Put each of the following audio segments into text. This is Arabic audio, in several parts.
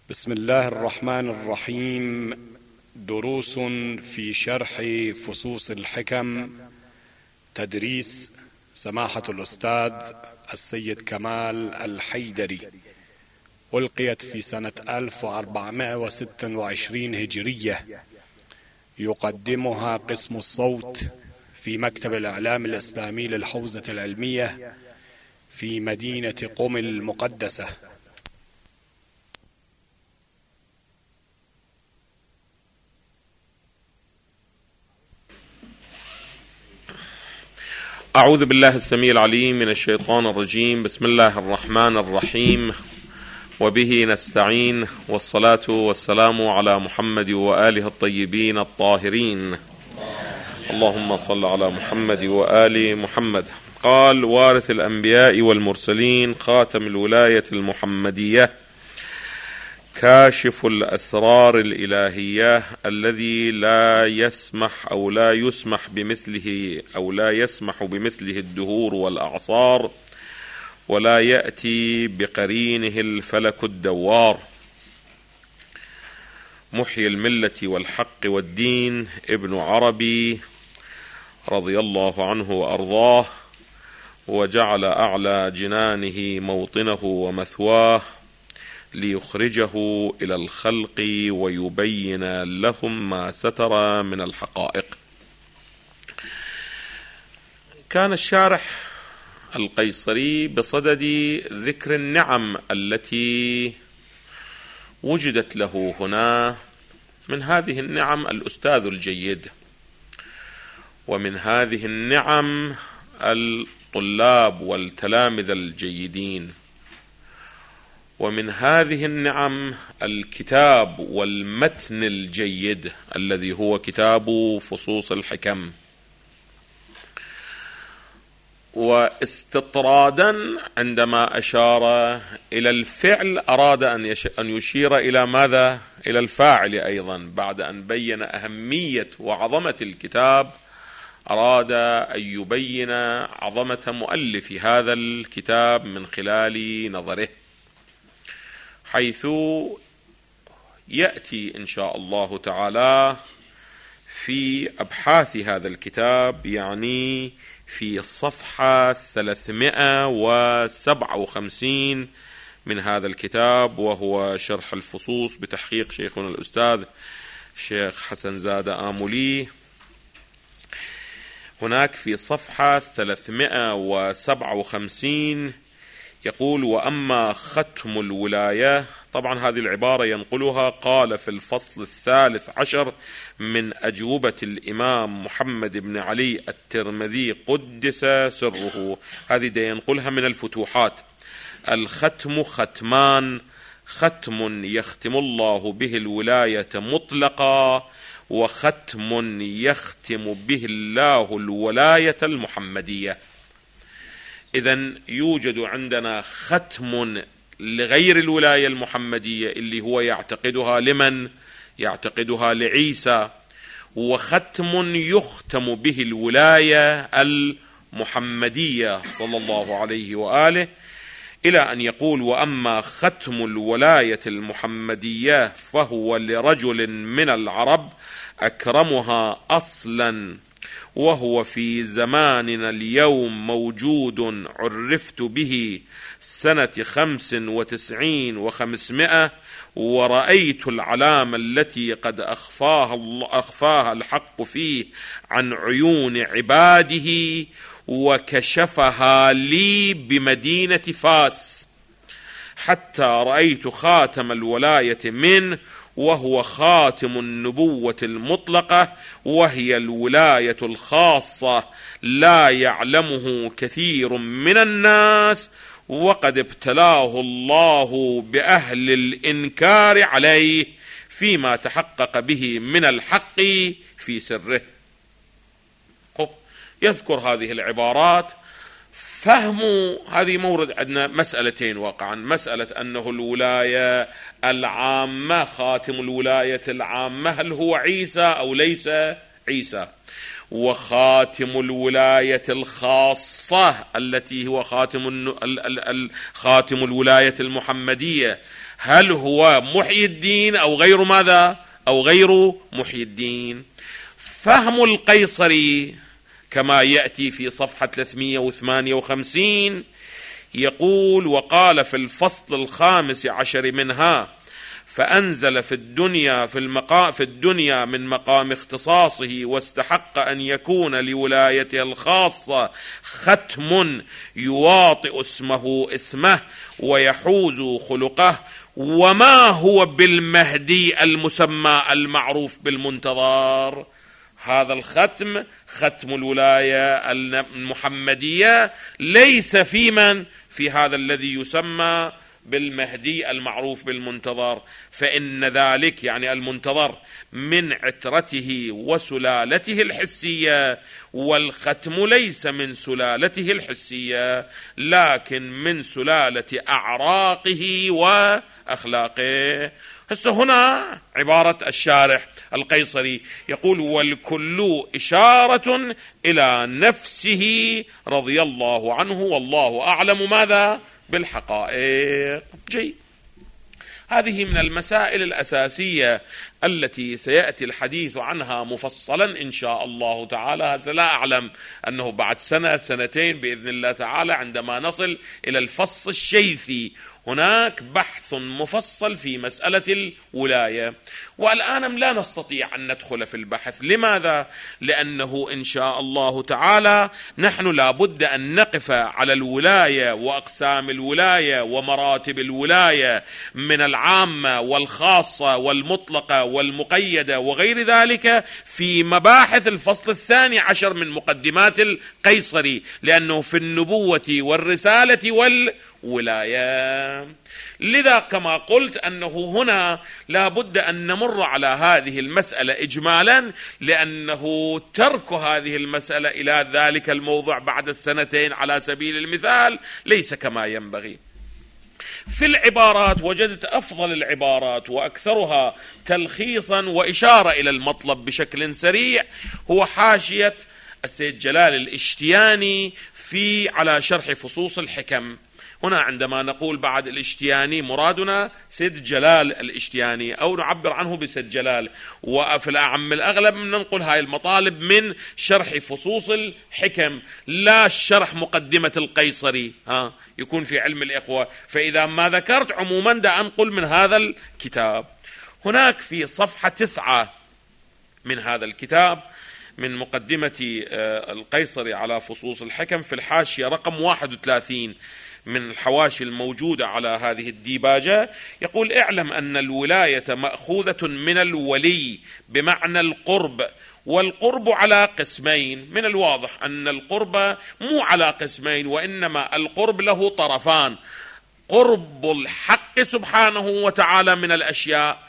بسم الله الرحمن الرحيم. دروس في شرح فصوص الحكم، تدريس سماحة الأستاذ السيد كمال الحيدري، ألقيت في سنة 1426 هجرية. يقدمها قسم الصوت في مكتب الإعلام الإسلامي للحوزة العلمية في مدينة قم المقدسة. أعوذ بالله السميع العليم من الشيطان الرجيم. بسم الله الرحمن الرحيم، وبه نستعين، والصلاة والسلام على محمد وآله الطيبين الطاهرين. اللهم صل على محمد وآل محمد. قال: وارث الأنبياء والمرسلين، خاتم الولاية المحمدية، كاشف الأسرار الإلهية، الذي لا يسمح بمثله الدهور والأعصار، ولا يأتي بقرينه الفلك الدوار. محيي الملة والحق والدين، ابن عربي رضي الله عنه وأرضاه، وجعل أعلى جنانه موطنه ومثواه، ليخرجه إلى الخلق ويبين لهم ما ستر من الحقائق. كان الشارح القيصري بصدد ذكر النعم التي وجدت له هنا. من هذه النعم الأستاذ الجيد، ومن هذه النعم الطلاب والتلامذة الجيدين، ومن هذه النعم الكتاب والمتن الجيد الذي هو كتاب فصوص الحكم. واستطرادا عندما أشار إلى الفعل أراد أن يشير إلى ماذا؟ إلى الفاعل أيضا. بعد أن بين أهمية وعظمة الكتاب أراد أن يبين عظمة مؤلف هذا الكتاب من خلال نظره، حيث يأتي إن شاء الله تعالى في أبحاث هذا الكتاب، يعني في الصفحة 357 من هذا الكتاب، وهو شرح الفصوص بتحقيق شيخنا الأستاذ شيخ حسن زادة آمولي. هناك في صفحة 357 يقول: وأما ختم الولاية. طبعا هذه العبارة ينقلها، قال في الفصل 13 من أجوبة الإمام محمد بن علي الترمذي قدس سره. هذه دي ينقلها من الفتوحات. الختم ختمان: ختم يختم الله به الولاية مطلقا، وختم يختم به الله الولاية المحمدية. إذن يوجد عندنا ختم لغير الولاية المحمدية اللي هو يعتقدها لمن؟ يعتقدها لعيسى، وختم يختم به الولاية المحمدية صلى الله عليه وآله، إلى أن يقول: وأما ختم الولاية المحمدية فهو لرجل من العرب أكرمها أصلا، وهو في زماننا اليوم موجود، عرفت به سنة 95 و500، ورأيت العلامة التي قد أخفاها الحق فيه عن عيون عباده، وكشفها لي بمدينة فاس، حتى رأيت خاتم الولاية منه، وهو خاتم النبوة المطلقة، وهي الولاية الخاصة لا يعلمه كثير من الناس، وقد ابتلاه الله بأهل الإنكار عليه فيما تحقق به من الحق في سره. يذكر هذه العبارات. فهموا هذه مورد عندنا مسألتين واقعا: مسألة أنه الولاية العامة، خاتم الولاية العامة، هل هو عيسى أو ليس عيسى؟ وخاتم الولاية الخاصة التي هو خاتم الولاية المحمدية، هل هو محيي الدين أو غير ماذا؟ أو غير محيي الدين؟ فهم القيصري كما يأتي في صفحة 358 يقول: وقال في الفصل 15 منها: فأنزل في الدنيا من مقام اختصاصه، واستحق أن يكون لولايته الخاصة ختم يواطئ اسمه ويحوز خلقه، وما هو بالمهدي المسمى المعروف بالمنتظر. هذا الختم، ختم الولاية المحمدية، ليس في هذا الذي يسمى بالمهدي المعروف بالمنتظر، فإن ذلك يعني المنتظر من عترته وسلالته الحسية، والختم ليس من سلالته الحسية لكن من سلالة أعراقه وأخلاقه. هنا عبارة الشارح القيصري يقول: والكل إشارة إلى نفسه رضي الله عنه والله أعلم ماذا بالحقائق. جيد، هذه من المسائل الأساسية التي سيأتي الحديث عنها مفصلا إن شاء الله تعالى. لا أعلم أنه بعد سنة سنتين بإذن الله تعالى عندما نصل إلى الفصل الشيثي هناك بحث مفصل في مسألة الولاية، والآن لا نستطيع أن ندخل في البحث. لماذا؟ لأنه إن شاء الله تعالى نحن لابد أن نقف على الولاية وأقسام الولاية ومراتب الولاية من العامة والخاصة والمطلقة والمقيدة وغير ذلك في مباحث الفصل 12 من مقدمات القيصري، لأنه في النبوة والرسالة والولاية. لذا كما قلت أنه هنا لا بد أن نمر على هذه المسألة إجمالا، لأنه ترك هذه المسألة إلى ذلك الموضوع بعد السنتين على سبيل المثال ليس كما ينبغي. في العبارات وجدت أفضل العبارات وأكثرها تلخيصا وإشارة إلى المطلب بشكل سريع هو حاشية السيد جلال الاشتياني على شرح فصوص الحكم. هنا عندما نقول بعد الاشتياني مرادنا سيد جلال الاشتياني، أو نعبر عنه بسيد جلال، وفي الأعم الأغلب ننقل هاي المطالب من شرح فصوص الحكم لا شرح مقدمة القيصري، يكون في علم الإخوة. فإذا ما ذكرت عموما دا أنقل من هذا الكتاب. هناك في صفحة 9 من هذا الكتاب من مقدمة القيصري على فصوص الحكم في الحاشية رقم 31 من الحواشي الموجودة على هذه الديباجة يقول: اعلم أن الولاية مأخوذة من الولي بمعنى القرب، والقرب على قسمين. من الواضح أن القرب مو على قسمين، وإنما القرب له طرفان: قرب الحق سبحانه وتعالى من الأشياء،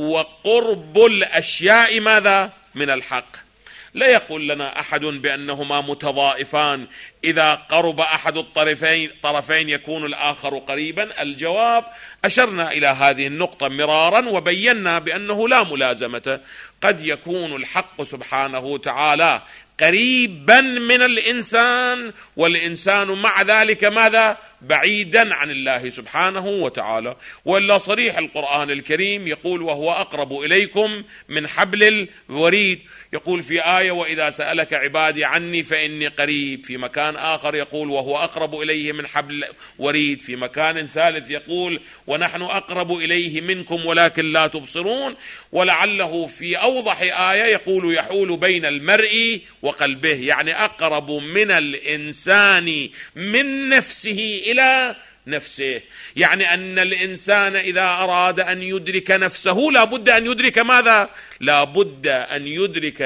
وقرب الأشياء ماذا؟ من الحق. لا يقول لنا أحد بأنهما متضائفان، إذا قرب أحد الطرفين يكون الآخر قريبا. الجواب: أشرنا إلى هذه النقطة مرارا وبينا بأنه لا ملازمة. قد يكون الحق سبحانه وتعالى قريبا من الإنسان، والإنسان مع ذلك ماذا؟ بعيدا عن الله سبحانه وتعالى. ولا صريح القرآن الكريم يقول: وهو أقرب إليكم من حبل الوريد. يقول في آية: وإذا سألك عبادي عني فإني قريب. في مكان آخر يقول: وهو أقرب إليه من حبل الوريد. في مكان ثالث يقول: ونحن أقرب إليه منكم ولكن لا تبصرون. ولعله في أوضح آية يقول: يحول بين المرء وقلبه، يعني أقرب من الإنسان من نفسه إلى نفسه. يعني أن الإنسان إذا أراد أن يدرك نفسه لابد أن يدرك ماذا؟ لابد أن يدرك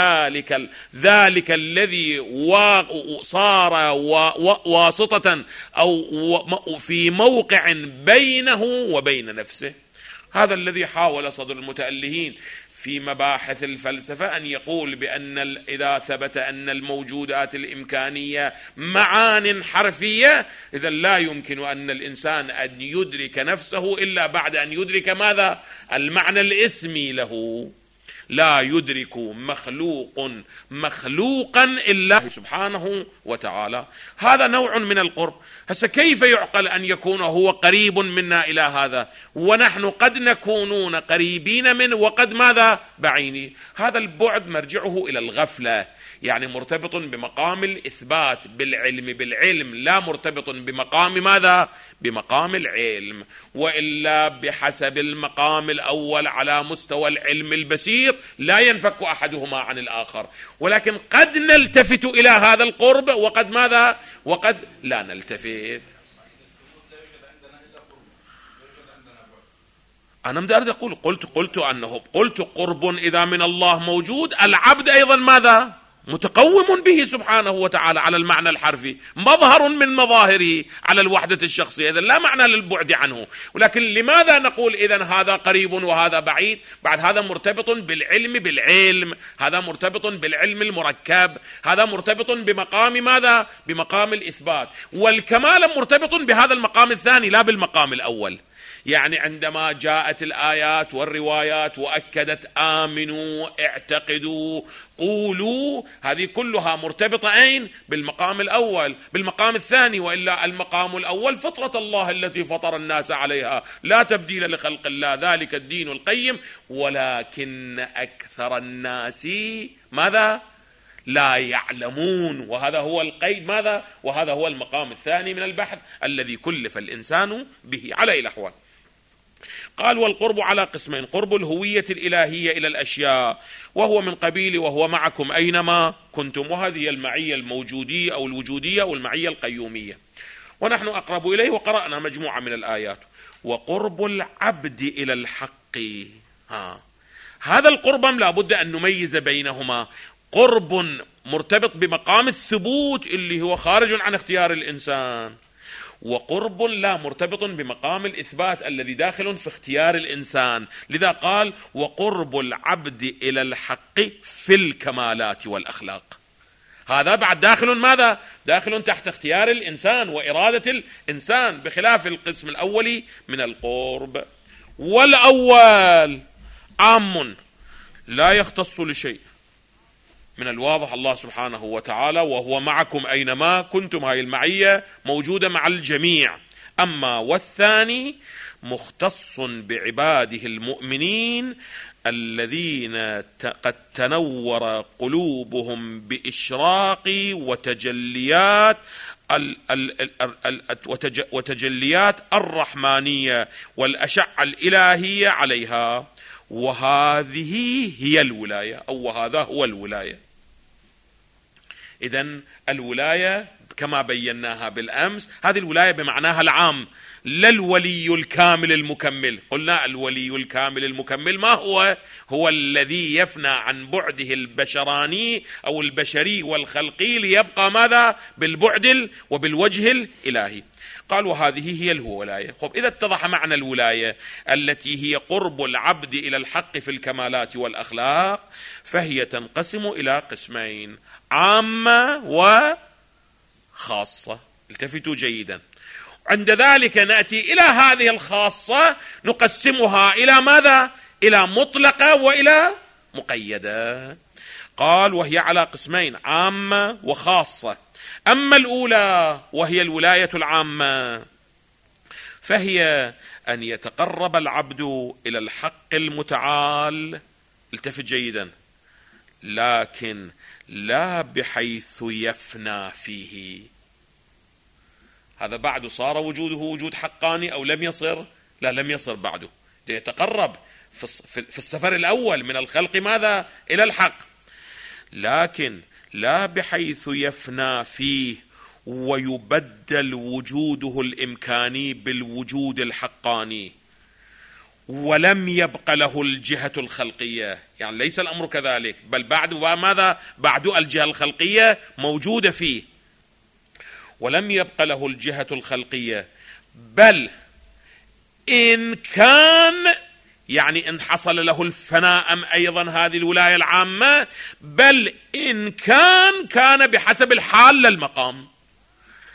ذلك الذي صار واسطة أو في موقع بينه وبين نفسه. هذا الذي حاول صدر المتألهين في مباحث الفلسفة أن يقول بأن إذا ثبت أن الموجودات الإمكانية معان حرفية، إذا لا يمكن أن الإنسان أن يدرك نفسه إلا بعد أن يدرك ماذا؟ المعنى الاسمي له. لا يدرك مخلوقا إلا سبحانه وتعالى. هذا نوع من القرب. هسه كيف يعقل أن يكون هو قريب منا إلى هذا ونحن قد نكونون قريبين منه وقد ماذا بعيني؟ هذا البعد مرجعه إلى الغفلة، يعني مرتبط بمقام الإثبات بالعلم لا مرتبط بمقام ماذا؟ بمقام العلم. وإلا بحسب المقام الأول على مستوى العلم البصير لا ينفك أحدهما عن الآخر، ولكن قد نلتفت إلى هذا القرب وقد ماذا؟ وقد لا نلتفت. أنا بدي أقول قلت قرب إذا من الله موجود، العبد أيضا ماذا؟ متقوم به سبحانه وتعالى على المعنى الحرفي، مظهر من مظاهره على الوحدة الشخصية، إذن لا معنى للبعد عنه. ولكن لماذا نقول إذن هذا قريب وهذا بعيد؟ بعد هذا مرتبط بالعلم، هذا مرتبط بالعلم المركب، هذا مرتبط بمقام ماذا؟ بمقام الإثبات. والكمال مرتبط بهذا المقام الثاني لا بالمقام الأول. يعني عندما جاءت الآيات والروايات وأكدت آمنوا اعتقدوا قولوا، هذه كلها مرتبطة أين؟ بالمقام الأول، بالمقام الثاني. وإلا المقام الأول فطرة الله التي فطر الناس عليها لا تبديل لخلق الله ذلك الدين القيم، ولكن أكثر الناس ماذا؟ لا يعلمون. وهذا هو القيد ماذا؟ وهذا هو المقام الثاني من البحث الذي كلف الإنسان به على أي الأحوال. قال والقرب على قسمين: قرب الهوية الإلهية إلى الأشياء وهو من قبيل وهو معكم أينما كنتم، وهذه المعية الموجودية أو الوجودية أو المعية القيومية، ونحن أقرب إليه وقرأنا مجموعة من الآيات. وقرب العبد إلى الحق، هذا القرب لا بد أن نميز بينهما. قرب مرتبط بمقام الثبوت اللي هو خارج عن اختيار الإنسان، وقرب لا مرتبط بمقام الإثبات الذي داخل في اختيار الإنسان. لذا قال وقرب العبد إلى الحق في الكمالات والأخلاق. هذا بعد داخل ماذا؟ داخل تحت اختيار الإنسان وإرادة الإنسان، بخلاف القسم الأولي من القرب. والأول عام لا يختص لشيء، من الواضح الله سبحانه وتعالى وهو معكم أينما كنتم، هاي المعية موجودة مع الجميع. أما والثاني مختص بعباده المؤمنين الذين قد تنور قلوبهم بإشراق وتجليات الرحمانية والأشعة الإلهية عليها، وهذه هي الولاية أو وهذا هو الولاية. إذن الولاية كما بيناها بالأمس، هذه الولاية بمعناها العام، لا الولي الكامل المكمل. قلنا الولي الكامل المكمل ما هو؟ هو الذي يفنى عن بعده البشراني أو البشري والخلقي ليبقى ماذا؟ بالبعد وبالوجه الإلهي. قال وهذه هي الولاية. إذا اتضح معنى الولاية التي هي قرب العبد إلى الحق في الكمالات والأخلاق، فهي تنقسم إلى قسمين: عامة وخاصة. التفتوا جيدا. عند ذلك نأتي إلى هذه الخاصة نقسمها إلى ماذا؟ إلى مطلقة وإلى مقيدة. قال وهي على قسمين: عامة وخاصة. أما الأولى وهي الولاية العامة فهي أن يتقرب العبد إلى الحق المتعال، التفت جيدا، لكن لا بحيث يفنى فيه. هذا بعد صار وجوده وجود حقاني أو لم يصر؟ لا، لم يصر بعده، ليتقرب في السفر الأول من الخلق ماذا؟ إلى الحق، لكن لا بحيث يفنى فيه ويبدل وجوده الإمكاني بالوجود الحقاني، ولم يبق له الجهة الخلقية. يعني ليس الأمر كذلك، بل بعد ماذا؟ بعد الجهة الخلقية موجودة فيه، ولم يبق له الجهة الخلقية، بل إن كان يعني إن حصل له الفناء أيضا هذه الولاية العامة، بل إن كان بحسب الحال للمقام.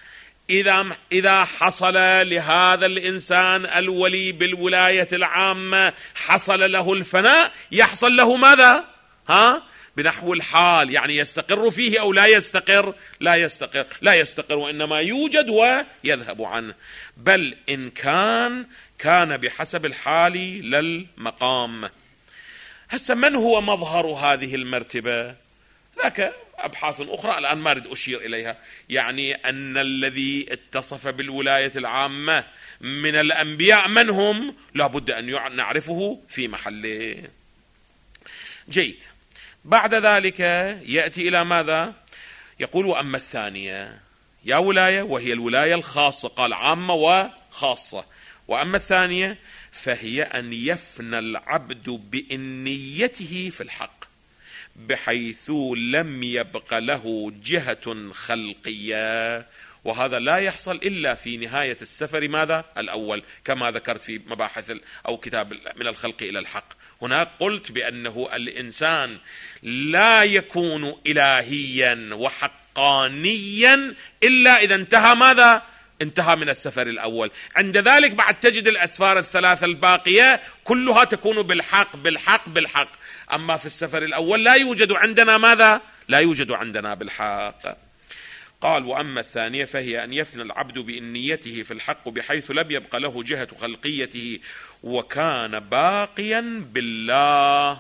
إذا حصل لهذا الإنسان الولي بالولاية العامة حصل له الفناء، يحصل له ماذا؟ بنحو الحال، يعني يستقر فيه أو لا يستقر؟ لا يستقر، وإنما يوجد ويذهب عنه. بل إن كان بحسب الحال للمقام. هسه من هو مظهر هذه المرتبة؟ ذاك أبحاث أخرى الآن ما أريد أشير إليها. يعني أن الذي اتصف بالولاية العامة من الأنبياء من هم؟ لابد أن نعرفه في محله. جيد. بعد ذلك يأتي إلى ماذا؟ يقول وأما الثانية، يا ولاية وهي الولاية الخاصة، قال عامة وخاصة. وأما الثانية فهي أن يفنى العبد بإنيته في الحق بحيث لم يبق له جهة خلقية، وهذا لا يحصل إلا في نهاية السفر ماذا؟ الأول، كما ذكرت في مباحث أو كتاب من الخلق إلى الحق. هناك قلت بأنه الإنسان لا يكون إلهيا وحقانيا إلا إذا انتهى ماذا؟ انتهى من السفر الأول. عند ذلك بعد تجد الأسفار الثلاثة الباقية كلها تكون بالحق بالحق بالحق. أما في السفر الأول لا يوجد عندنا ماذا؟ لا يوجد عندنا بالحق. قال وأما الثانية فهي أن يفنى العبد بإنيته في الحق بحيث لم يبق له جهة خلقيته وكان باقيا بالله.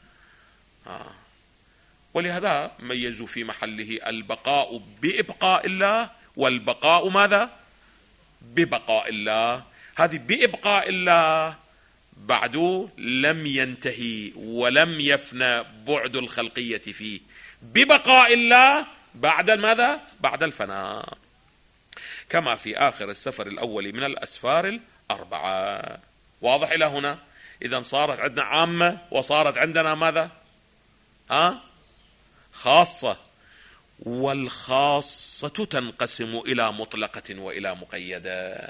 ولهذا ميزوا في محله البقاء بإبقاء الله والبقاء ماذا؟ ببقاء الله. هذه بإبقاء الله بعد لم ينتهي ولم يفنى بعد الخلقية فيه، ببقاء الله بعد ماذا؟ بعد الفناء، كما في آخر السفر الأول من الأسفار الأربعة. واضح إلى هنا؟ إذا صارت عندنا عامة وصارت عندنا ماذا؟ خاصة. والخاصة تنقسم إلى مطلقة وإلى مقيدة.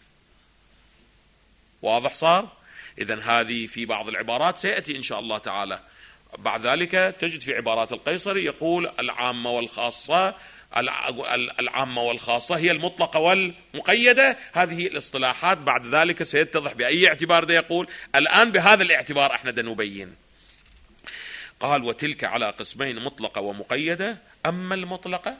واضح صار؟ إذن هذه في بعض العبارات سيأتي إن شاء الله تعالى. بعد ذلك تجد في عبارات القيصري يقول العامة والخاصة، العامة والخاصة هي المطلقة والمقيدة. هذه الاصطلاحات بعد ذلك سيتضح بأي اعتبار ده يقول. الآن بهذا الاعتبار احنا نبين. قال وتلك على قسمين مطلقة ومقيدة. أما المطلقة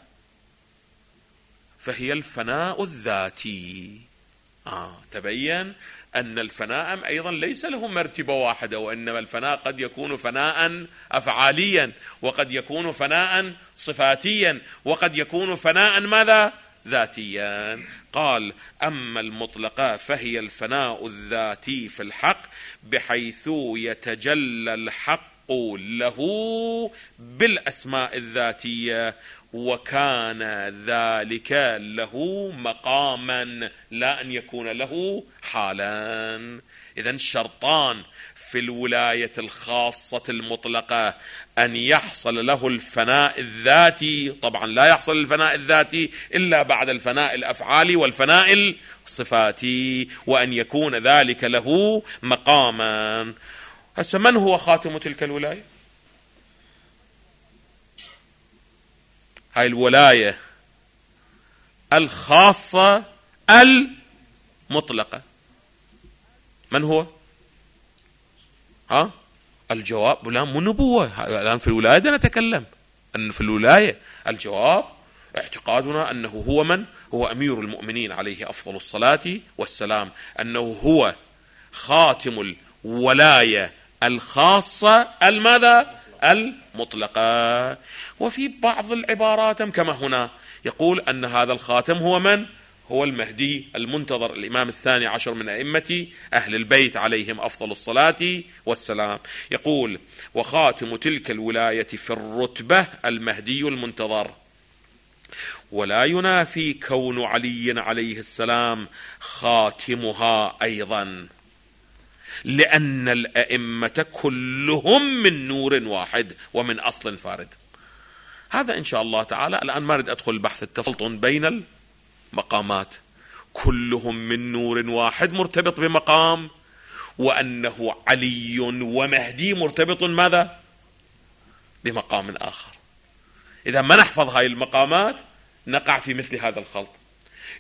فهي الفناء الذاتي. تبين أن الفناء أيضا ليس له مرتبة واحدة، وإنما الفناء قد يكون فناء أفعاليا، وقد يكون فناء صفاتيا، وقد يكون فناء ماذا؟ ذاتيا. قال أما المطلقة فهي الفناء الذاتي في الحق بحيث يتجلى الحق له بالأسماء الذاتية وكان ذلك له مقاما لا أن يكون له حالا. إذن شرطان في الولاية الخاصة المطلقة: أن يحصل له الفناء الذاتي، طبعا لا يحصل الفناء الذاتي إلا بعد الفناء الأفعالي والفناء الصفاتي، وأن يكون ذلك له مقاما. هسه من هو خاتم تلك الولاية؟ هاي الولاية الخاصة المطلقة من هو؟ الجواب لا مو نبوة. الآن في الولاية نتكلم أن في الولاية الجواب اعتقادنا أنه هو من؟ هو أمير المؤمنين عليه أفضل الصلاة والسلام، أنه هو خاتم الولاية الخاصة الماذا؟ المطلقة. وفي بعض العبارات كما هنا يقول أن هذا الخاتم هو من؟ هو المهدي المنتظر، الإمام الثاني عشر من أئمة أهل البيت عليهم أفضل الصلاة والسلام. يقول وخاتم تلك الولاية في الرتبة المهدي المنتظر. ولا ينافي كون علي عليه السلام خاتمها أيضا، لأن الأئمة كلهم من نور واحد ومن أصل فارد. هذا إن شاء الله تعالى. الآن ما أريد أدخل بحث التفلطن بين المقامات، كلهم من نور واحد مرتبط بمقام، وأنه علي ومهدي مرتبط ماذا؟ بمقام آخر. إذا ما نحفظ هاي المقامات نقع في مثل هذا الخلط.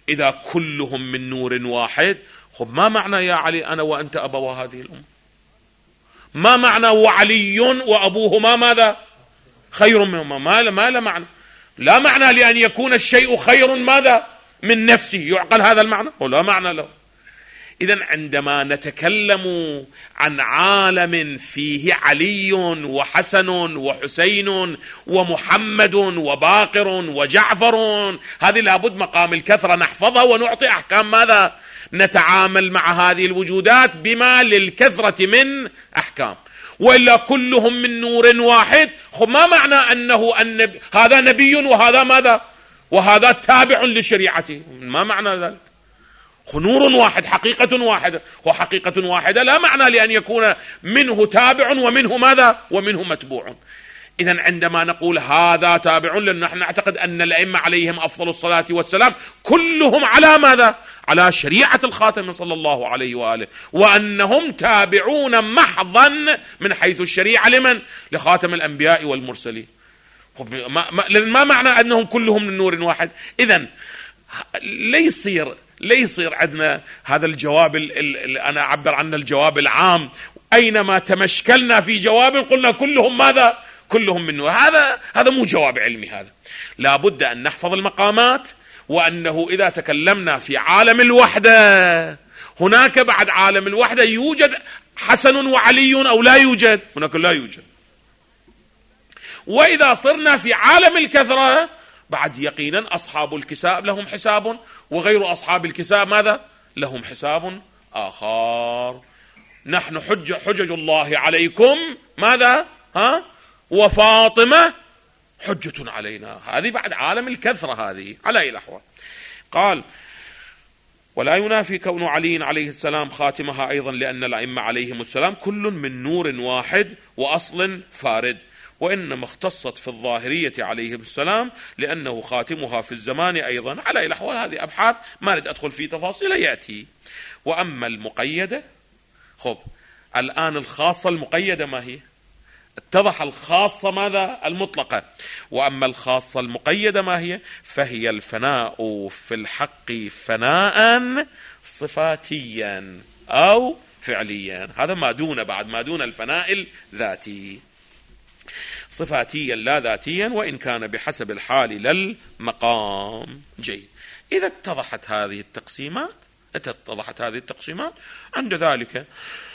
إذا كلهم من نور واحد، خب ما معنى يا علي أنا وأنت أبوا هذه الأمة؟ ما معنى وعلي وأبوهما ماذا خير منهما؟ ما لا معنى، لا معنى لأن يكون الشيء خير ماذا من نفسه، يعقل هذا المعنى ولا معنى له. إذن عندما نتكلم عن عالم فيه علي وحسن وحسين ومحمد وباقر وجعفر، هذه لابد مقام الكثرة نحفظها ونعطي أحكام ماذا؟ نتعامل مع هذه الوجودات بما للكثرة من أحكام. وإلا كلهم من نور واحد، ما معنى أنه هذا نبي وهذا ماذا؟ وهذا تابع لشريعته، ما معنى ذلك؟ نور واحد، حقيقة واحدة، وحقيقة واحدة لا معنى لأن يكون منه تابع ومنه ماذا؟ ومنه متبوع. إذن عندما نقول هذا تابع، لأن نحن نعتقد أن الأئمة عليهم أفضل الصلاة والسلام كلهم على ماذا؟ على شريعة الخاتم صلى الله عليه وآله، وأنهم تابعون محضا من حيث الشريعة لمن؟ لخاتم الأنبياء والمرسلين. ما معنى أنهم كلهم من نور واحد؟ إذن لا يصير عندنا هذا الجواب أنا أعبر عنه الجواب العام، أينما تمشكلنا في جواب قلنا كلهم ماذا؟ كلهم من نور. هذا مو جواب علمي، هذا لابد أن نحفظ المقامات، وأنه إذا تكلمنا في عالم الوحدة هناك بعد عالم الوحدة يوجد حسن وعلي أو لا يوجد؟ هناك لا يوجد. وإذا صرنا في عالم الكثرة بعد يقينا أصحاب الكساب لهم حساب، وغير أصحاب الكساب ماذا؟ لهم حساب آخر. نحن حجج الله عليكم ماذا؟ وفاطمة حجة علينا. هذه بعد عالم الكثرة، هذه على أي الأحوال. قال ولا ينافي كون علي عليه السلام خاتمها أيضا، لأن الأئمة عليهم السلام كل من نور واحد وأصل فارد، وإنما اختصت في الظاهرية عليهم السلام لأنه خاتمها في الزمان أيضا. على أي الأحوال هذه أبحاث ما أريد أدخل في تفاصيل يأتي. وأما المقيدة، الآن الخاصة المقيدة ما هي؟ اتضح الخاصة ماذا؟ المطلقة. وأما الخاصة المقيدة ما هي؟ فهي الفناء في الحق فناء صفاتيا أو فعليا. هذا ما دون، بعد ما دون الفناء الذاتي، صفاتيا لا ذاتيا، وإن كان بحسب الحال للمقام. جيد. إذا اتضحت هذه التقسيمات عند ذلك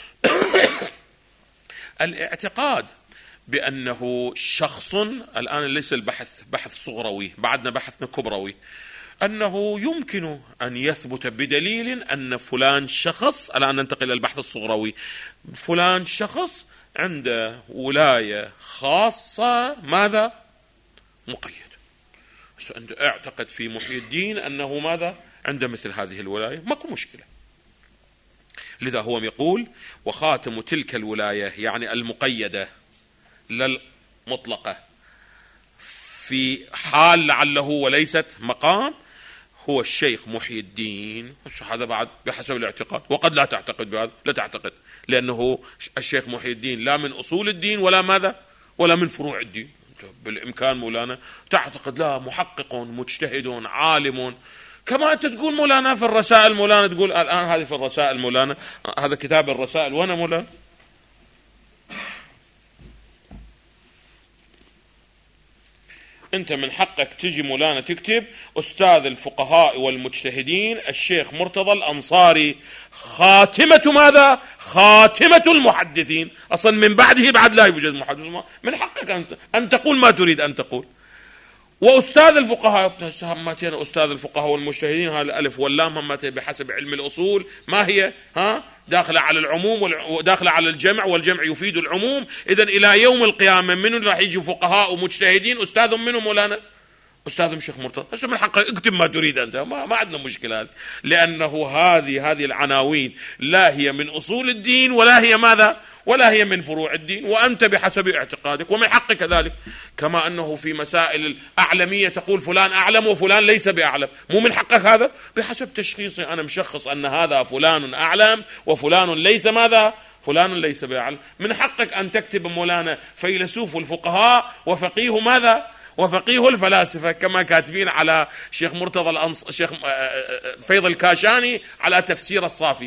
الاعتقاد بأنه شخص، الآن ليس البحث بحث صغروي، بعدنا بحثنا كبروي، أنه يمكن أن يثبت بدليل أن فلان شخص، الآن ننتقل إلى البحث الصغروي، فلان شخص عنده ولاية خاصة ماذا؟ مقيد. أنت اعتقد في محي الدين أنه ماذا؟ عنده مثل هذه الولاية، ماكو مشكلة. لذا هو يقول وخاتم تلك الولاية يعني المقيدة للمطلقة في حال لعله وليست مقام هو الشيخ محي الدين. هذا بعد بحسب الاعتقاد، وقد لا تعتقد بهذا، لا تعتقد، لأنه الشيخ محي الدين لا من أصول الدين ولا ماذا؟ ولا من فروع الدين. بالإمكان مولانا تعتقد لا، محقق مجتهد عالم، كما أنت تقول مولانا في الرسائل، مولانا تقول الآن هذه في الرسائل مولانا، هذا كتاب الرسائل وانا مولانا أنت من حقك تجي مولانا تكتب أستاذ الفقهاء والمجتهدين الشيخ مرتضى الأنصاري خاتمة ماذا؟ خاتمة المحدثين. أصلا من بعده بعد لا يوجد محدث، من حقك أن تقول ما تريد أن تقول. وأستاذ الفقهاء همتين، أستاذ الفقهاء والمجتهدين، هذا الألف واللام همتين بحسب علم الأصول ما هي؟ داخلة على العموم وداخلة على الجمع، والجمع يفيد العموم. إذن إلى يوم القيامة منه راح يجي فقهاء ومجتهدين أستاذ منهم مولانا أستاذ شيخ مرتضى. هسه من حقك اكتب ما تريد أنت، ما عندنا مشكلة هذه، لأنه هذه العناوين لا هي من أصول الدين ولا هي ماذا؟ ولا هي من فروع الدين، وأنت بحسب اعتقادك ومن حقك ذلك. كما أنه في مسائل الأعلمية تقول فلان أعلم وفلان ليس بأعلم، مو من حقك هذا؟ بحسب تشخيصي أنا مشخص أن هذا فلان أعلم وفلان ليس ماذا؟ فلان ليس بأعلم. من حقك أن تكتب مولانا فيلسوف الفقهاء وفقيه ماذا؟ وفقيه الفلاسفة كما كاتبين على شيخ مرتضى شيخ فيض الكاشاني على تفسير الصافي.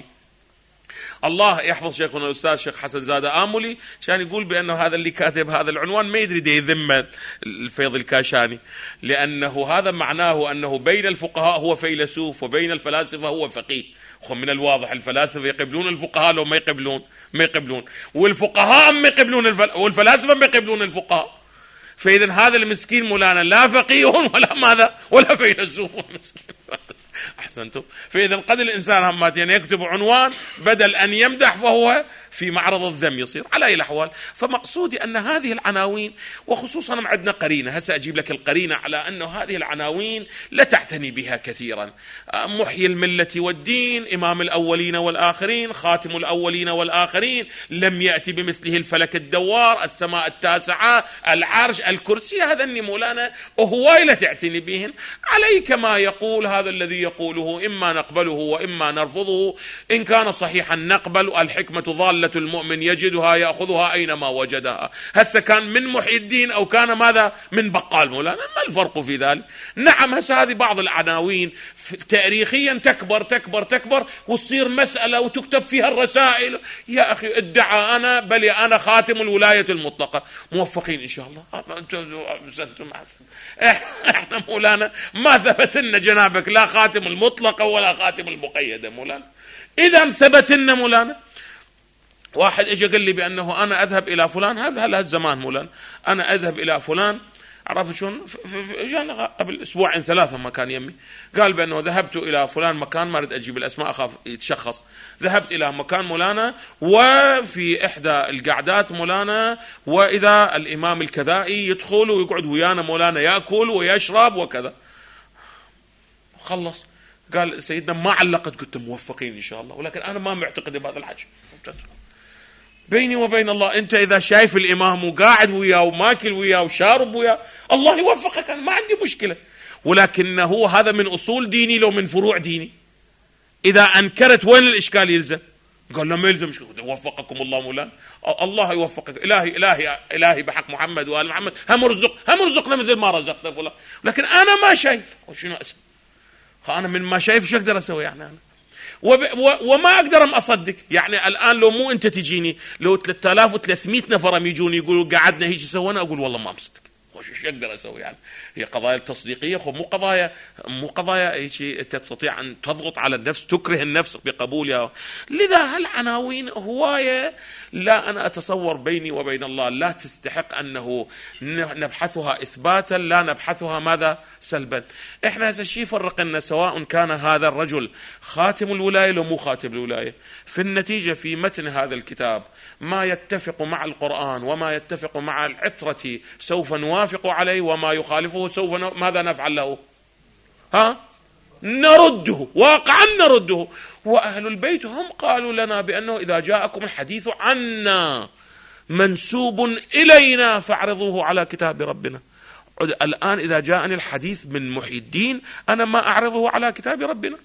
الله يحفظ شيخنا الأستاذ شيخ حسن زادة آملي كان يقول بأنه هذا اللي كاتب هذا العنوان ما يدري دي يذم الفيض الكاشاني، لأنه هذا معناه أنه بين الفقهاء هو فيلسوف وبين الفلاسفة هو فقيه. من الواضح الفلاسفة يقبلون الفقهاء لو ما يقبلون والفقهاء ما يقبلون والفلاسفة ما يقبلون الفقهاء. فإذا هذا المسكين مولانا لا فقيه ولا ماذا ولا فيلسوف مسكين. أحسنتم. فإذا قد الإنسان هماتين يكتب عنوان بدل أن يمدح فهو في معرض الذم يصير. على أي الأحوال فمقصودي أن هذه العناوين وخصوصا عندنا قرينة، هسه أجيب لك القرينة على أن هذه العناوين لا تعتني بها كثيرا. محيي الملة والدين، إمام الأولين والآخرين، خاتم الأولين والآخرين، لم يأتي بمثله الفلك الدوار، السماء التاسعة، العرش، الكرسي، هذا اللي مولانا وهواي لا تعتني بهن. عليك ما يقول هذا الذي يقوله إما نقبله وإما نرفضه. إن كان صحيحا نقبل، الحكمة ضالة المؤمن يجدها يأخذها أينما وجدها. هسه كان من محي الدين أو كان ماذا من بقال مولانا، ما الفرق في ذلك؟ نعم هسه هذه بعض العناوين تاريخيا تكبر تكبر تكبر وتصير مسألة وتكتب فيها الرسائل. يا أخي ادعى أنا بل أنا خاتم الولاية المطلقة. موفقين إن شاء الله. أنتم احنا مولانا ما ثبت لنا جنابك لا خاتم المطلقة ولا خاتم المقيدة مولانا. إذا ثبت لنا مولانا واحد اجى قال لي بأنه أنا أذهب إلى فلان، هذا الزمان مولانا، أنا أذهب إلى فلان، عرفت شلون؟ يعني قبل أسبوعين ثلاثة ما كان يمي قال بأنه ذهبت إلى فلان مكان، ما أريد أجيب الأسماء أخاف يتشخص، ذهبت إلى مكان مولانا وفي إحدى القعدات مولانا وإذا الإمام الكذائي يدخل ويقعد ويانا مولانا يأكل ويشرب وكذا. خلص قال سيدنا ما علقت، قلت موفقين إن شاء الله، ولكن أنا ما معتقد بهذا الحكي. بيني وبين الله أنت إذا شايف الإمام وقاعد وياه وماكل وياه وشارب وياه الله يوفقك، أنا ما عندي مشكلة، ولكنه هذا من أصول ديني لو من فروع ديني. إذا أنكرت وين الإشكال يلزم؟ قال لا ما يلزم. وفقكم الله مولانا، الله يوفقك، إلهي بحق محمد وآل محمد هم رزقنا مثل ما رزقنا فلان، لكن أنا ما شايف. شنو أسوي؟ أنا من ما شايف شو أقدر أسوي يعني أنا؟ وما أقدر أصدق. يعني الآن لو مو أنت تجيني، لو 3300 نفر يجوني يقولوا قعدنا هيك سوينا، أقول والله ما مصدق. ايش اقدر اسوي يعني؟ هي قضايا تصديقيه، مو قضايا اي شيء تستطيع ان تضغط على النفس، تكره النفس بقبولها. لذا هالعناوين هوايه لا انا اتصور بيني وبين الله لا تستحق انه نبحثها اثباتا، لا نبحثها ماذا سلبا. احنا هذا الشيء فرق لنا سواء كان هذا الرجل خاتم الولايه لو مو خاتم الولايه. في النتيجه في متن هذا الكتاب ما يتفق مع القرآن وما يتفق مع العترة سوف نوافق عليه، وما يخالفه سوف ماذا نفعل له؟ نرده، واقعا نرده. وأهل البيت هم قالوا لنا بأنه إذا جاءكم الحديث عنا منسوب إلينا فاعرضوه على كتاب ربنا. الآن إذا جاءني الحديث من محي الدين أنا ما أعرضه على كتاب ربنا،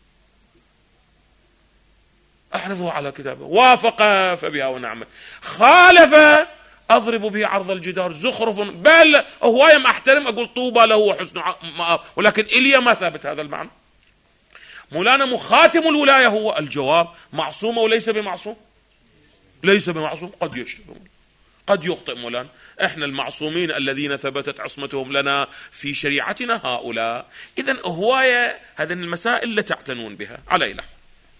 أحرضه على كتابه. وافق فبها ونعمت، خالف أضرب به عرض الجدار، زخرف، بل هو يم أحترم أقول طوبى له وحسن مآب. ولكن إلي ما ثابت هذا المعنى. مولانا مخاتم الولاية هو الجواب معصوم وليس بمعصوم؟ ليس بمعصوم، قد يشتبه قد يخطئ مولانا. احنا المعصومين الذين ثبتت عصمتهم لنا في شريعتنا هؤلاء. إذن هواية هذه المسائل لا تعتنون بها. على إله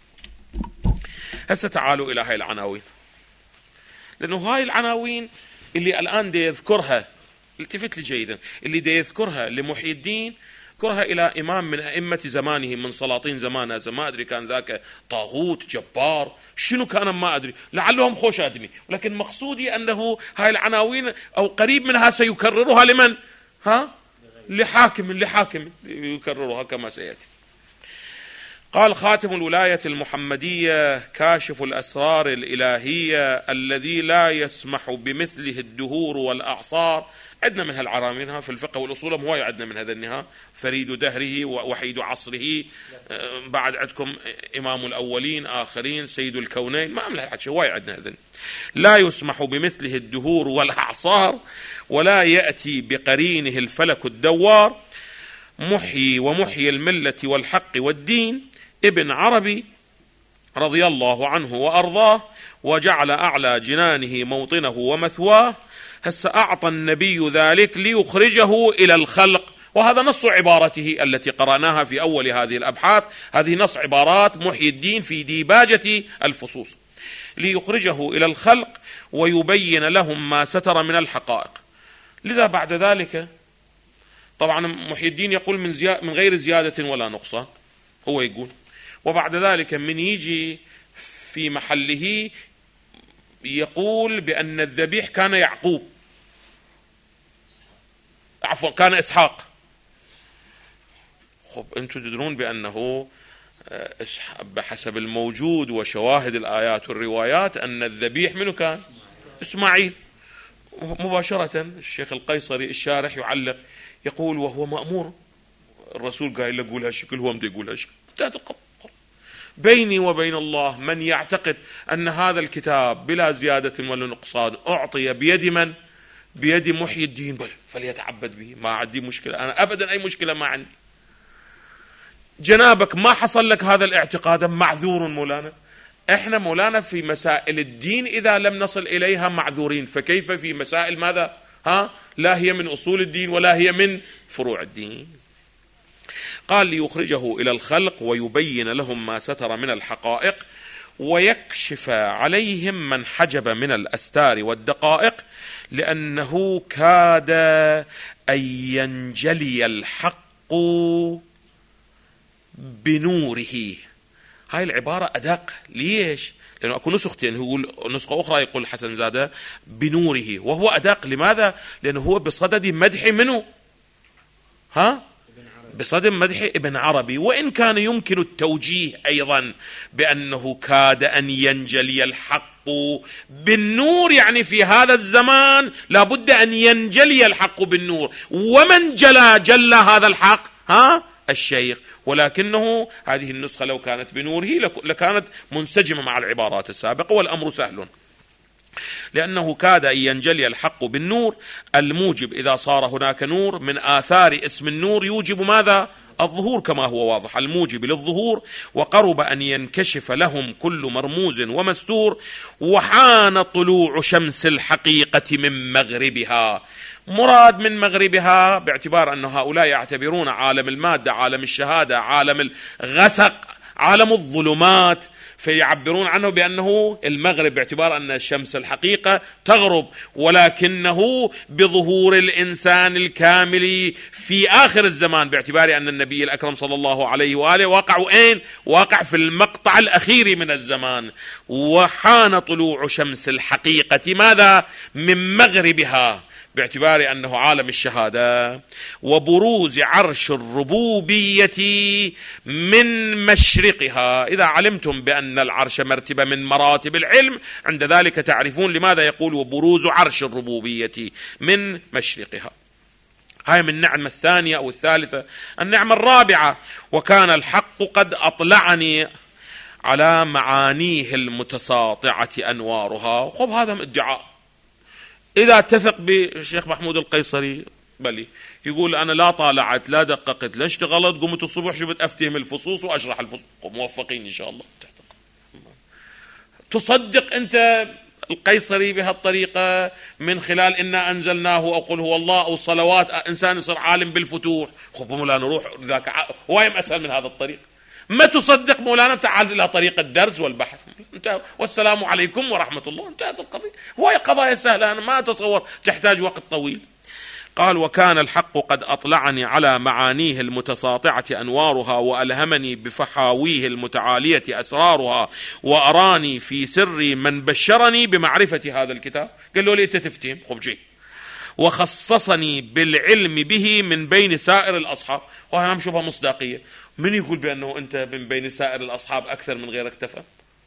هسه تعالوا إلى هاي العناوين، لأنه هاي العناوين اللي الآن دي يذكرها، التفت لي جيدا، اللي دي يذكرها لمحي الدين يذكرها إلى إمام من أئمة زمانه من سلاطين زمانه، ما أدري كان ذاك طاغوت جبار شنو كان ما أدري، لعلهم خوش آدمي، ولكن مقصودي أنه هاي العناوين أو قريب منها سيكررها لمن؟ لحاكم يكررها كما سيأتي. قال خاتم الولاية المحمدية كاشف الأسرار الإلهية الذي لا يسمح بمثله الدهور والأعصار. عندنا من هالعرامين في الفقه والأصول هواي، عندنا من هذا النها فريد دهره ووحيد عصره، بعد عندكم إمام الأولين آخرين سيد الكونين، ما عمل هالحكي هواي عندنا هذا. لا يسمح بمثله الدهور والأعصار ولا يأتي بقرينه الفلك الدوار، محيي ومحيي الملة والحق والدين، ابن عربي رضي الله عنه وأرضاه وجعل أعلى جنانه موطنه ومثواه. هسه أعطى النبي ذلك ليخرجه إلى الخلق، وهذا نص عبارته التي قرأناها في أول هذه الأبحاث. هذه نص عبارات محيي الدين في ديباجة الفصوص. ليخرجه إلى الخلق ويبين لهم ما ستر من الحقائق. لذا بعد ذلك طبعا محيي الدين يقول من غير زيادة ولا نقصان، هو يقول. وبعد ذلك من يجي في محله يقول بأن الذبيح كان يعقوب، عفوا كان إسحاق. خب أنتم تدرون بأنه بحسب الموجود وشواهد الآيات والروايات أن الذبيح منه كان إسماعيل. مباشرة الشيخ القيصري الشارح يعلق يقول وهو مأمور، الرسول قال له قول هالشكل، هو مدى يقول هالشكل. بيني وبين الله من يعتقد أن هذا الكتاب بلا زيادة ولا نقصان أعطي بيد من؟ بيد محيي الدين، بل فليتعبد به، ما عندي مشكلة، أنا أبدا أي مشكلة ما عندي. جنابك ما حصل لك هذا الاعتقاد معذور مولانا. احنا مولانا في مسائل الدين إذا لم نصل إليها معذورين، فكيف في مسائل ماذا؟ لا هي من أصول الدين ولا هي من فروع الدين. قال ليخرجه إلى الخلق ويبين لهم ما ستر من الحقائق ويكشف عليهم من حجب من الأستار والدقائق، لأنه كاد أن ينجلي الحق بنوره. هاي العبارة أدق. ليش؟ لأنه أكو نسختين، هو نسخة أخرى يقول حسن زادة بنوره، وهو أدق. لماذا؟ لأنه هو بصدد مدح منه، بصدد مدح ابن عربي. وإن كان يمكن التوجيه أيضا بأنه كاد أن ينجلي الحق بالنور، يعني في هذا الزمان لابد أن ينجلي الحق بالنور. ومن جلى هذا الحق؟ الشيخ. ولكنه هذه النسخة لو كانت بنوره لكانت منسجمة مع العبارات السابقة، والأمر سهل. لأنه كاد أن ينجلي الحق بالنور الموجب إذا صار هناك نور من آثار اسم النور يوجب ماذا؟ الظهور، كما هو واضح الموجب للظهور. وقرب أن ينكشف لهم كل مرموز ومستور، وحان طلوع شمس الحقيقة من مغربها. مراد من مغربها باعتبار أن هؤلاء يعتبرون عالم المادة، عالم الشهادة، عالم الغسق، عالم الظلمات، فيعبرون عنه بأنه المغرب باعتبار أن الشمس الحقيقة تغرب، ولكنه بظهور الإنسان الكامل في آخر الزمان، باعتبار أن النبي الأكرم صلى الله عليه وآله واقع في المقطع الأخير من الزمان. وحان طلوع شمس الحقيقة ماذا؟ من مغربها، باعتبار أنه عالم الشهادة. وبروز عرش الربوبية من مشرقها. إذا علمتم بأن العرش مرتبة من مراتب العلم، عند ذلك تعرفون لماذا يقول وبروز عرش الربوبية من مشرقها. هاي من النعمة الثانية أو الثالثة. النعمة الرابعة: وكان الحق قد أطلعني على معانيه المتساطعة أنوارها. خب هذا ادعاء. إذا اتفق بالشيخ محمود القيصري بلي يقول أنا لا طالعت لا دققت لا اشتغلت، قمت الصبح شفت أفتهم الفصوص وأشرح الفصوص. موفقين إن شاء الله. تصدق أنت القيصري بهالطريقة من خلال إنا أنزلناه أو قل هو الله أو صلوات إنسان يصير عالم بالفتوح؟ خب مولانا نروح ذاك وايم أسهل من هذا الطريق. ما تصدق مولانا تعال إلى طريق الدرس والبحث، انتهى، والسلام عليكم ورحمة الله، انتهت القضية. هو قضايا سهلة، أنا ما أتصور تحتاج وقت طويل. قال وكان الحق قد أطلعني على معانيه المتساطعة أنوارها، وألهمني بفحاويه المتعالية أسرارها، وأراني في سري من بشرني بمعرفة هذا الكتاب. قال له لي أنت تفتهم، خب جي. وخصصني بالعلم به من بين سائر الأصحاب. وهم شبه مصداقية. من يقول بأنه أنت من بين سائر الأصحاب أكثر من غيرك تفهم؟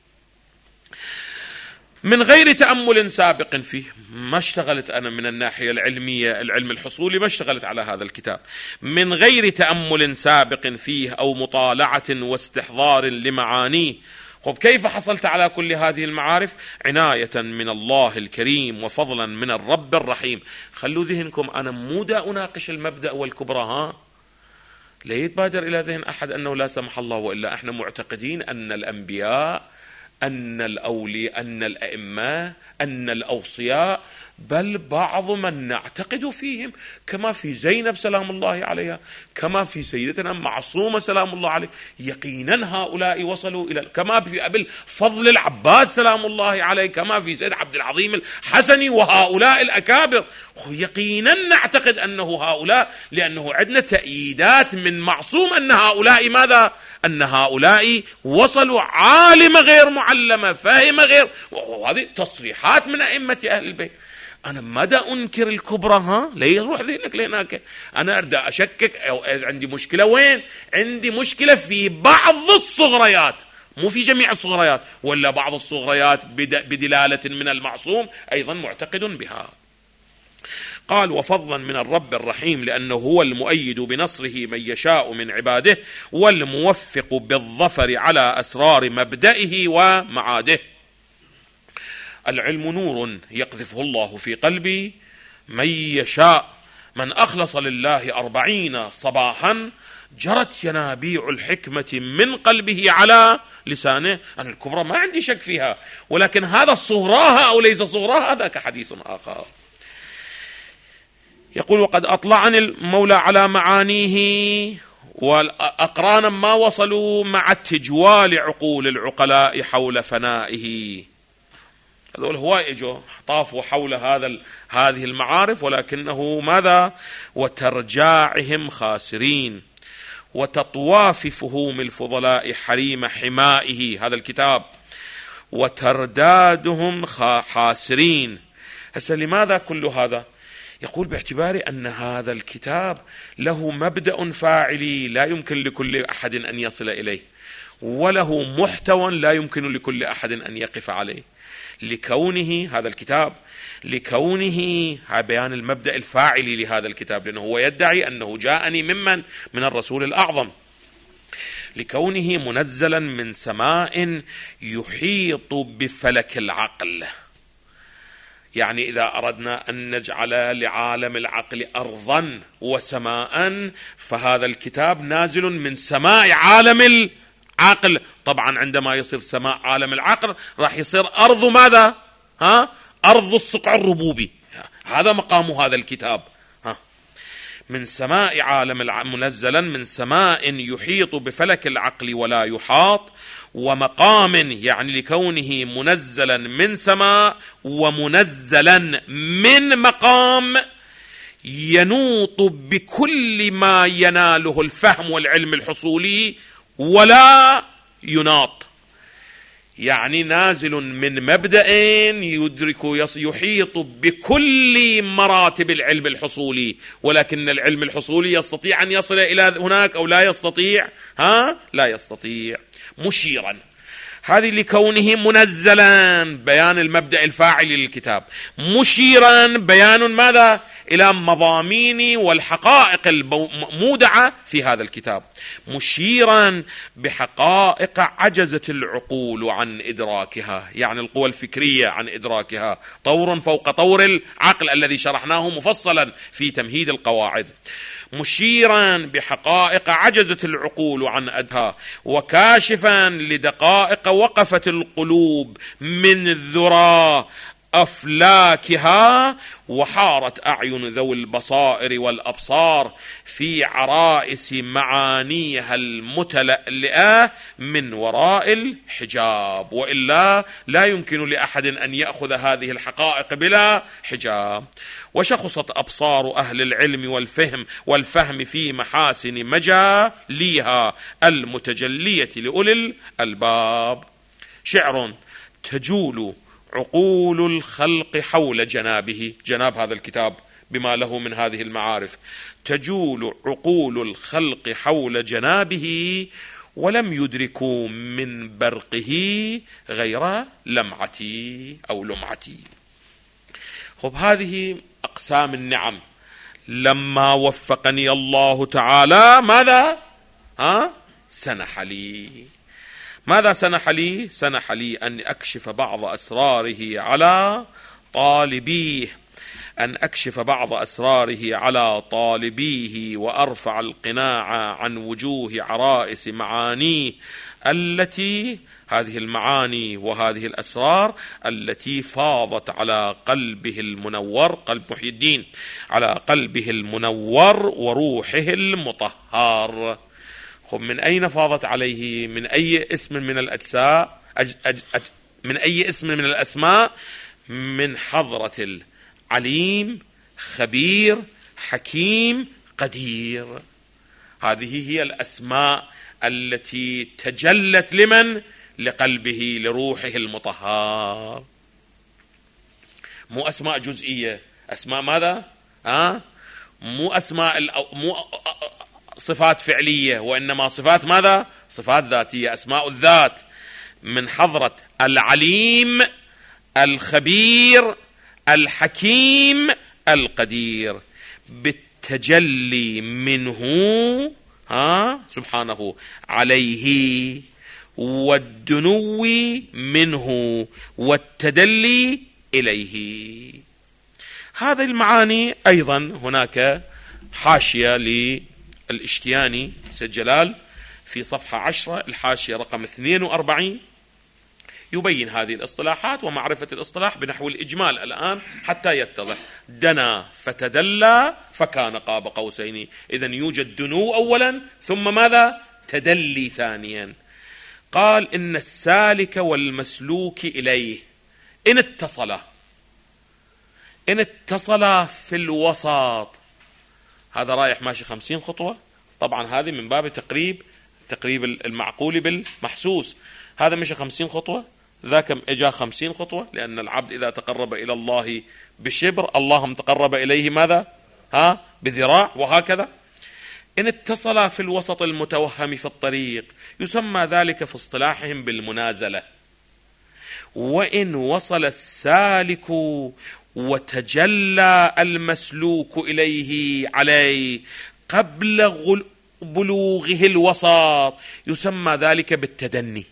من غير تأمل سابق فيه. ما اشتغلت أنا من الناحية العلمية، العلم الحصولي ما اشتغلت على هذا الكتاب. من غير تأمل سابق فيه أو مطالعة واستحضار لمعانيه. خب كيف حصلت على كل هذه المعارف؟ عناية من الله الكريم وفضلا من الرب الرحيم. خلوا ذهنكم، أنا مو دا أناقش المبدأ والكبرى، لا يتبادر إلى ذهن أحد أنه لا سمح الله وإلا احنا معتقدين أن الأنبياء، أن الأولياء، أن الأئمة، أن الأوصياء، بل بعض من نعتقد فيهم كما في زينب سلام الله عليها، كما في سيدتنا معصومة سلام الله عليه، يقينا هؤلاء وصلوا إلى، كما في أبي الفضل العباس سلام الله عليه، كما في سيد عبد العظيم الحسني وهؤلاء الأكابر، يقينا نعتقد أنه هؤلاء، لأنه عندنا تأييدات من معصوم أن هؤلاء ماذا؟ أن هؤلاء وصلوا عالمة غير معلمة، فاهمة غير، وهذه تصريحات من أئمة أهل البيت. أنا مدى أنكر الكبرى، لا يروح ذهنك لهناك. أنا أريد أشكك أو عندي مشكلة وين؟ عندي مشكلة في بعض الصغريات، مو في جميع الصغريات، ولا بعض الصغريات بدلالة من المعصوم أيضا معتقد بها. قال وفضلا من الرب الرحيم، لأنه هو المؤيد بنصره من يشاء من عباده، والموفق بالظفر على أسرار مبدئه ومعاده. العلم نور يقذفه الله في قلبي من يشاء. من أخلص لله 40 صباحا جرت ينابيع الحكمة من قلبه على لسانه. أنا الكبرى ما عندي شك فيها، ولكن هذا صغراها أو ليس صغراها هذا كحديث آخر. يقول وقد أطلعني المولى على معانيه، وأقرانا ما وصلوا مع التجوال عقول العقلاء حول فنائه. هذول هواي اجوا طافوا حول هذه المعارف، ولكنه ماذا؟ وترجاعهم خاسرين، وتطواف فهوم الفضلاء حريم حمائه، هذا الكتاب، وتردادهم خاسرين. هسه لماذا كل هذا؟ يقول باعتبار أن هذا الكتاب له مبدأ فاعلي لا يمكن لكل أحد أن يصل إليه، وله محتوى لا يمكن لكل أحد أن يقف عليه، لكونه هذا الكتاب، لكونه بيان المبدأ الفاعلي لهذا الكتاب، لأنه هو يدعي أنه جاءني من الرسول الأعظم، لكونه منزلا من سماء يحيط بفلك العقل. يعني إذا أردنا أن نجعل لعالم العقل أرضا وسماء، فهذا الكتاب نازل من سماء عالم العقل. طبعا عندما يصير سماء عالم العقل راح يصير أرض ماذا؟ أرض الصقع الربوبي. هذا مقام هذا الكتاب. من سماء عالم منزلا من سماء يحيط بفلك العقل ولا يحاط، ومقام يعني لكونه منزلا من سماء ومنزلا من مقام ينوط بكل ما يناله الفهم والعلم الحصولي ولا يناط. يعني نازل من مبدأين يدرك يحيط بكل مراتب العلم الحصولي، ولكن العلم الحصولي يستطيع أن يصل إلى هناك أو لا يستطيع؟ لا يستطيع. مشيرا، هذه لكونه منزلا بيان المبدأ الفاعل للكتاب، مشيرا بيان ماذا؟ إلى مضامين والحقائق المودعة في هذا الكتاب، مشيرا بحقائق عجزت العقول عن إدراكها، يعني القوى الفكرية عن إدراكها، طور فوق طور العقل الذي شرحناه مفصلا في تمهيد القواعد، مشيرا بحقائق عجزت العقول عن أدها، وكاشفا لدقائق وقفت القلوب من ذرى أفلاكها، وحارت أعين ذوي البصائر والأبصار في عرائس معانيها المتلألئة من وراء الحجاب، وإلا لا يمكن لأحد أن يأخذ هذه الحقائق بلا حجاب. وشخصت أبصار أهل العلم والفهم في محاسن مجاليها المتجلية لأولي الألباب. شعر تجول عقول الخلق حول جنابه، جناب هذا الكتاب بما له من هذه المعارف. تجول عقول الخلق حول جنابه ولم يدركوا من برقه غير لمعتي أو لمعتي. خب هذه أقسام النعم. لما وفقني الله تعالى ماذا؟ سنح لي. ماذا سنح لي؟ سنح لي أن أكشف بعض أسراره على طالبيه، أن أكشف بعض أسراره على طالبيه وأرفع القناع عن وجوه عرائس معانيه التي هذه المعاني وهذه الأسرار التي فاضت على قلبه المنور، قلب محي الدين، على قلبه المنور وروحه المطهر. خب من أين فاضت عليه؟ من أي اسم من الأجزاء؟ من أي اسم من الأسماء؟ من حضرة العليم خبير حكيم قدير. هذه هي الأسماء التي تجلت لمن؟ لقلبه لروحه المطهر. مو أسماء جزئية، أسماء ماذا؟ مو أسماء مو صفات فعلية، وإنما صفات ماذا؟ صفات ذاتية، أسماء الذات. من حضرة العليم الخبير الحكيم القدير، بالتجلي منه سبحانه عليه، والدنو منه، والتدلي إليه. هذه المعاني أيضا هناك حاشية للاشتياني سيد جلال في صفحة 10 الحاشية رقم 42 يبين هذه الاصطلاحات ومعرفة الاصطلاح بنحو الإجمال الآن حتى يتضح. دنا فتدلى فكان قاب قوسين. إذن يوجد دنو أولا ثم ماذا؟ تدلي ثانيا. قال إن السالك والمسلوك إليه إن اتصلا في الوسط. هذا رايح ماشي 50 خطوة، طبعا هذه من باب تقريب المعقول بالمحسوس. هذا مشي 50 خطوة، ذاك اجا 50 خطوة، لأن العبد إذا تقرب إلى الله بشبر الله تقرب إليه ماذا؟ بذراع، وهكذا. إن اتصل في الوسط المتوهم في الطريق يسمى ذلك في اصطلاحهم بالمنازلة. وإن وصل السالك وتجلى المسلوك إليه عليه قبل بلوغه الوسط يسمى ذلك بالتدني.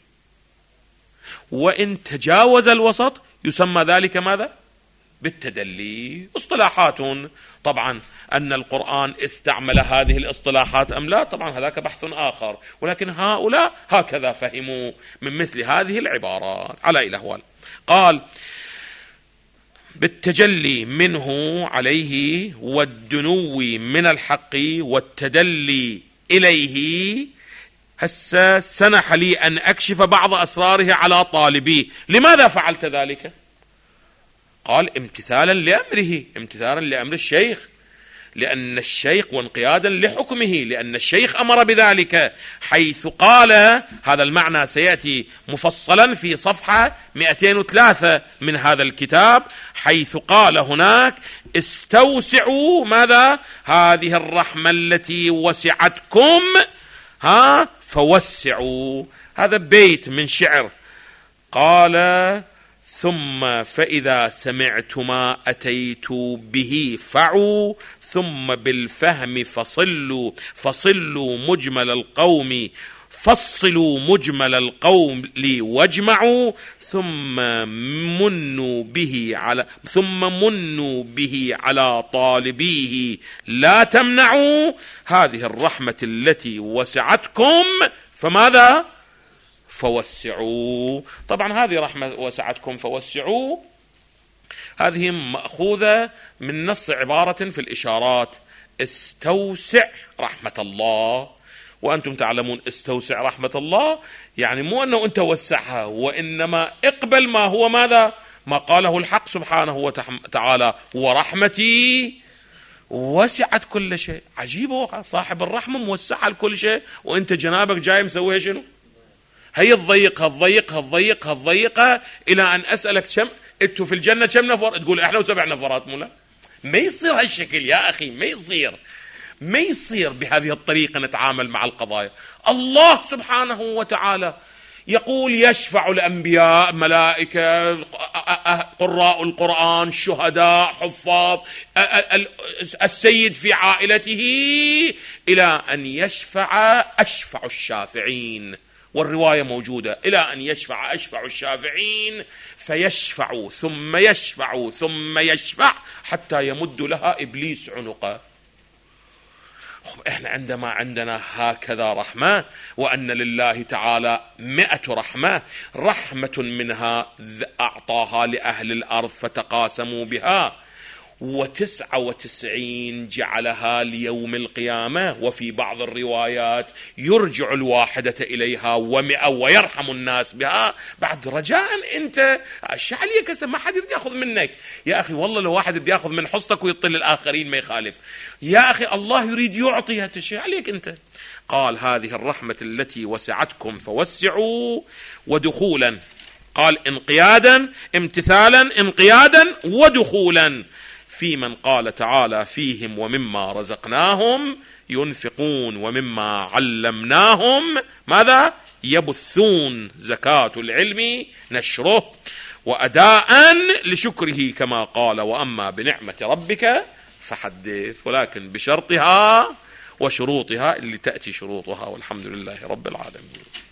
وإن تجاوز الوسط يسمى ذلك ماذا؟ بالتدلي. اصطلاحات طبعا أن القرآن استعمل هذه الاصطلاحات أم لا، طبعا هذاك بحث آخر، ولكن هؤلاء هكذا فهموا من مثل هذه العبارات على الأهوال. قال بالتجلي منه عليه، والدنو من الحق، والتدلي إليه. هسه سنح لي أن أكشف بعض أسراره على طالبي. لماذا فعلت ذلك؟ قال امتثالا لأمره، امتثالا لأمر الشيخ، لأن الشيخ وانقيادا لحكمه، لأن الشيخ أمر بذلك، حيث قال هذا المعنى سيأتي مفصلا في صفحة 203 من هذا الكتاب، حيث قال هناك استوسعوا ماذا؟ هذه الرحمة التي وسعتكم فوسعوا. هذا بيت من شعر. قال ثم فإذا سمعت ما أتيت به فعوا، ثم بالفهم فصلوا مجمل القوم، فصلوا مجمل القوم واجمعوا، ثم منوا به على طالبيه لا تمنعوا. هذه الرحمة التي وسعتكم فماذا؟ فوسعوا. طبعا هذه رحمة وسعتكم فوسعوا، هذه مأخوذة من نص عبارة في الإشارات: استوسع رحمة الله. وأنتم تعلمون استوسع رحمة الله يعني مو أنه أنت وسعها، وإنما اقبل ما هو ماذا؟ ما قاله الحق سبحانه وتعالى: ورحمتي وسعت كل شيء. عجيب، صاحب الرحمة موسعها لكل شيء، وأنت جنابك جاي مسويها شنو؟ هي تضيقها إلى أن أسألك انتوا في الجنة كم نفر؟ تقول احنا و7 نفرات. مولا ما يصير هالشكل يا أخي، ما يصير بهذه الطريقة نتعامل مع القضايا. الله سبحانه وتعالى يقول يشفع الأنبياء، ملائكة، قراء القرآن، شهداء، حفاظ، السيد في عائلته، إلى أن يشفع أشفع الشافعين. والرواية موجودة إلى أن يشفع أشفع الشافعين، فيشفع ثم يشفع ثم يشفع حتى يمد لها إبليس عنقه. إحنا عندنا هكذا رحمة، وأن لله تعالى 100 رحمة، رحمة منها أعطاها لأهل الأرض فتقاسموا بها، 99 جعلها ليوم القيامة. وفي بعض الروايات يرجع الواحدة إليها 100 ويرحم الناس بها. بعد رجاء أنت ايش عليك؟ ما حد يريد يأخذ منك يا أخي، والله لو واحد يريد يأخذ من حصتك ويطل الآخرين ما يخالف يا أخي، الله يريد يعطي، هتشي عليك أنت. قال هذه الرحمة التي وسعتكم فوسعوا ودخولا، قال انقيادا، امتثالا، انقيادا ودخولا، في من قال تعالى فيهم ومما رزقناهم ينفقون ومما علمناهم ماذا يبثون، زكاة العلم نشره وأداء لشكره، كما قال وأما بنعمة ربك فحدث، ولكن بشرطها وشروطها اللي تأتي شروطها. والحمد لله رب العالمين.